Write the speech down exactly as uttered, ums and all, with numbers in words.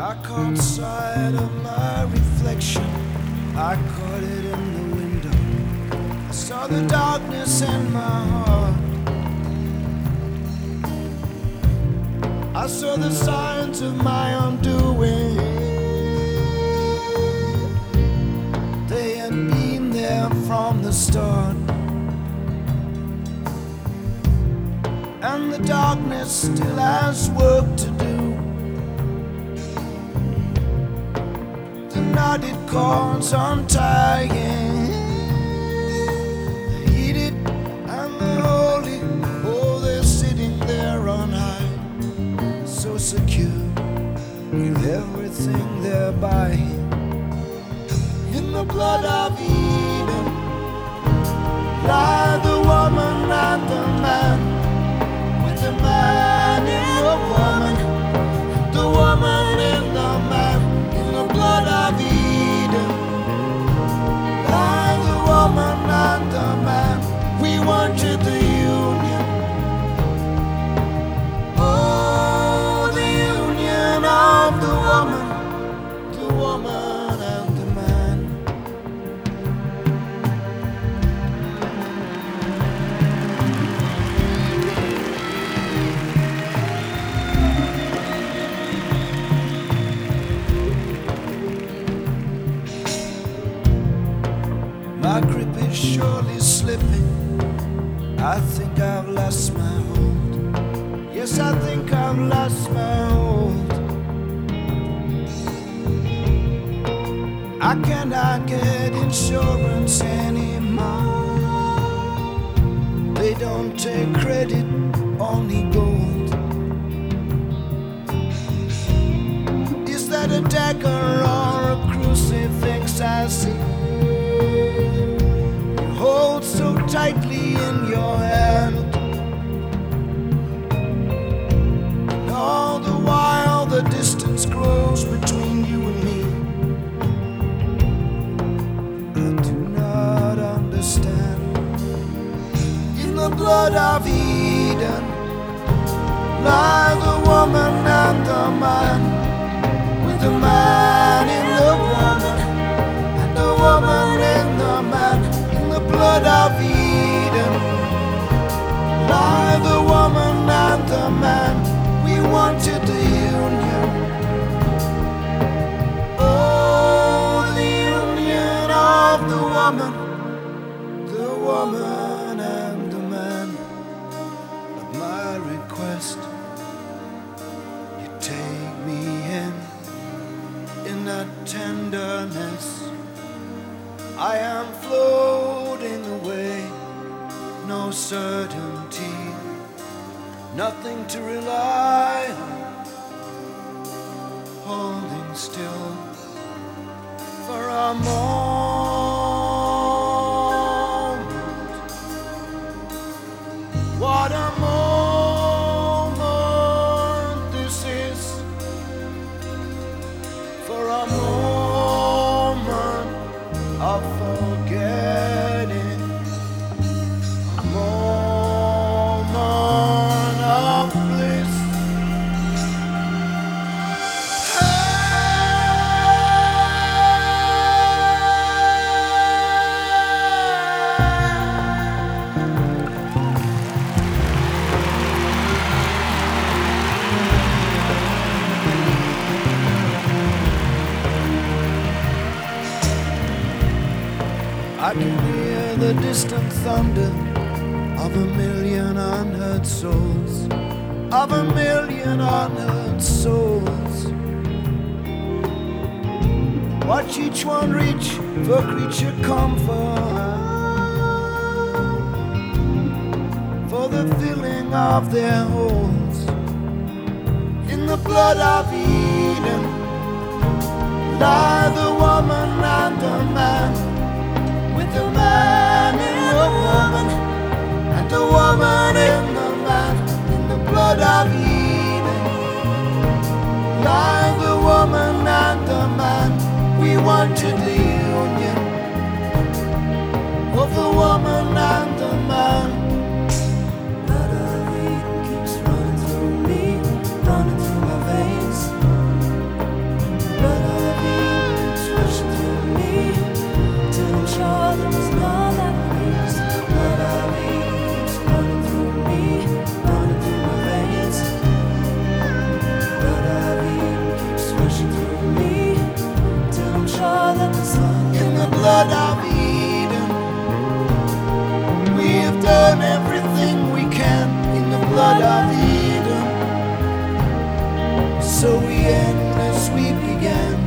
I caught sight of my reflection. I caught it in the window. I saw the darkness in my heart. I saw the signs of my undoing. They had been there from the start. And the darkness still has work to do. The knotted cords untying, the heated and the holy, oh, they're sitting there on high, so secure with everything they're buying. In the blood of Eden lie the woman and the man, with the man in the woman, the woman in the man. In the blood of Eden lie the woman and the man. We wanted the union, oh, the union of the woman, the woman and the man. My grip is surely slipping. I think I've lost my hold. Yes, I think I've lost my hold. I cannot get insurance anymore. They don't take credit, only gold. Is that a dagger or a crucifix I see? Hold so tightly in your hand, and all the while the distance grows between you and me. I do not understand. In the blood of Eden lie the woman and the man, with the man in the woman and the woman in the man. Blood of Eden lie the woman and the man. We wanted the union, oh, the union of the woman, the woman and the man. At my request, you take me in, in that tenderness. I am floating away, no certainty, nothing to rely on, holding still for a moment. What a moment this is, for a moment of forgetting, a moment of bliss. I can hear the distant thunder of a million unheard souls, of a million unheard souls. Watch each one reach for creature comfort, for the filling of their holes. In the blood of Eden lie the woman and the man, with the man in the woman and the woman in the man. In the blood of Eden lie the woman and the man. We wanted the union of the woman and the man. Blood of Eden keeps running through me, running through my veins. So we end as we began.